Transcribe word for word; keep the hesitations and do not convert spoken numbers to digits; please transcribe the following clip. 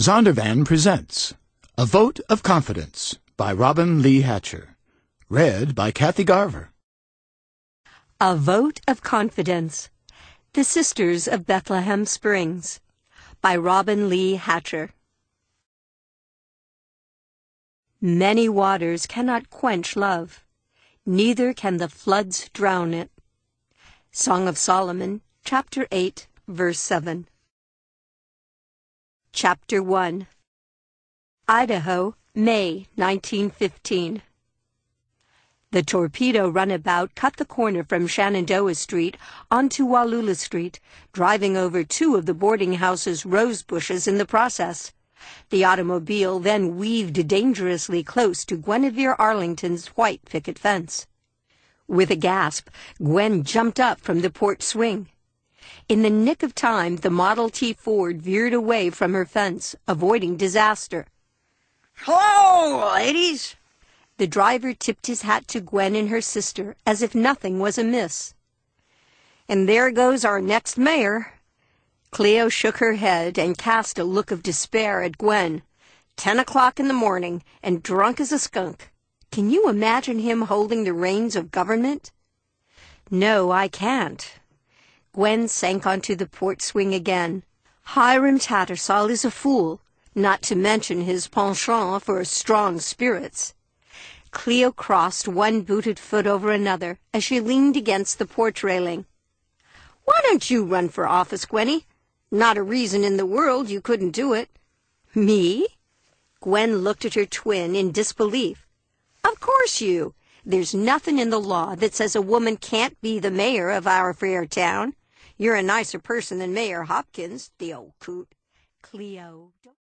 Zondervan presents A Vote of Confidence by Robin Lee Hatcher. Read by Kathy Garver. A Vote of Confidence. The Sisters of Bethlehem Springs by Robin Lee Hatcher. Many waters cannot quench love, neither can the floods drown it. Song of Solomon, chapter eight, verse seven. Chapter one. Idaho, May nineteen fifteen. The torpedo runabout cut the corner from Shenandoah Street onto Wallula Street, driving over two of the boarding house's rose bushes in the process. The automobile then weaved dangerously close to Guinevere Arlington's white picket fence. With a gasp, Gwen jumped up from the porch swing. In the nick of time, the Model T Ford veered away from her fence, avoiding disaster. "Hello, ladies!" The driver tipped his hat to Gwen and her sister as if nothing was amiss. "And there goes our next mayor." Cleo shook her head and cast a look of despair at Gwen. Ten o'clock in the morning, and drunk as a skunk. Can you imagine him holding the reins of government? No, I can't. Gwen sank onto the porch swing again. Hiram Tattersall is a fool, not to mention his penchant for strong spirits. Cleo crossed one booted foot over another as she leaned against the porch railing. "Why don't you run for office, Gwenny? Not a reason in the world you couldn't do it." Me? Gwen looked at her twin in disbelief. "Of course you. There's nothing in the law that says a woman can't be the mayor of our fair town. You're a nicer person than Mayor Hopkins, the old coot." Cleo.